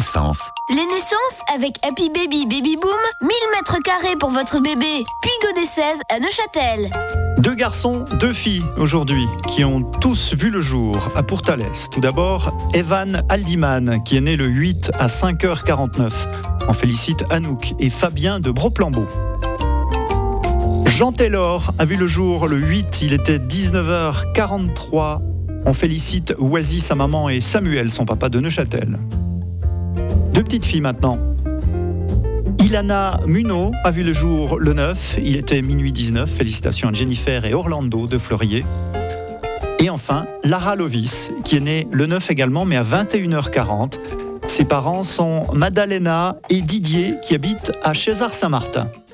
naissances. Les naissances avec Happy Baby Baby Boom, 1000 mètres carrés pour votre bébé. Puis Godet 16 à Neuchâtel. 2 garçons, 2 filles aujourd'hui qui ont tous vu le jour à Pourtalès. Tout d'abord, Evan Aldiman qui est né le 8 à 5h49. On félicite Anouk et Fabien de Broplambeau. Jean Taylor a vu le jour le 8, il était 19h43. On félicite Oisy, sa maman, et Samuel, son papa de Neuchâtel. 2 petites filles maintenant. Ilana Munot a vu le jour le 9, il était minuit 19. Félicitations à Jennifer et Orlando de Fleurier. Et enfin, Lara Lovis, qui est née le 9 également, mais à 21h40. Ses parents sont Madalena et Didier, qui habitent à César-Saint-Martin.